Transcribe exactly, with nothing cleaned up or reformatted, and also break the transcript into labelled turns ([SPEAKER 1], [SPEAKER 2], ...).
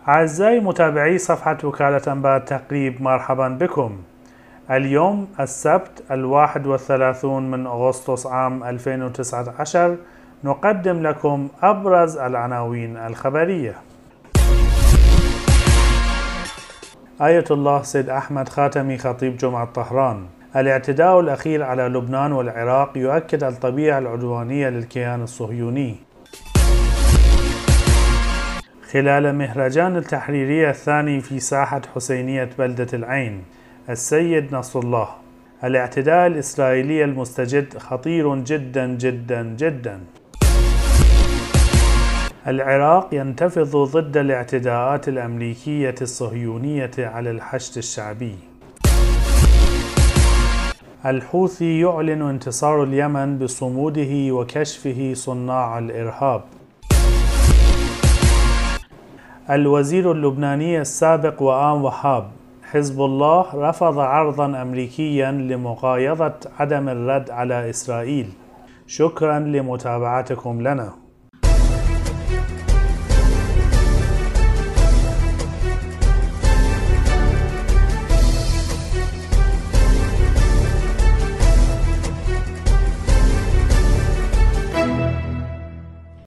[SPEAKER 1] أعزائي متابعي صفحة وكالة أنباء التقريب، مرحبا بكم. اليوم السبت الواحد والثلاثون من أغسطس عام ألفين وتسعة عشر، نقدم لكم أبرز العناوين الخبرية. آية الله سيد أحمد خاتمي خطيب جمعة طهران: الاعتداء الأخير على لبنان والعراق يؤكد الطبيعة العدوانية للكيان الصهيوني. خلال مهرجان التحريرية الثاني في ساحة حسينية بلدة العين، السيد نصر الله: الاعتداء الإسرائيلي المستجد خطير جدا جدا جدا. العراق ينتفض ضد الاعتداءات الأمريكية الصهيونية على الحشد الشعبي. الحوثي يعلن انتصار اليمن بصموده وكشفه صناع الإرهاب. الوزير اللبناني السابق وآم وهاب: حزب الله رفض عرضا أمريكيا لمقايضة عدم الرد على إسرائيل. شكرا لمتابعتكم لنا.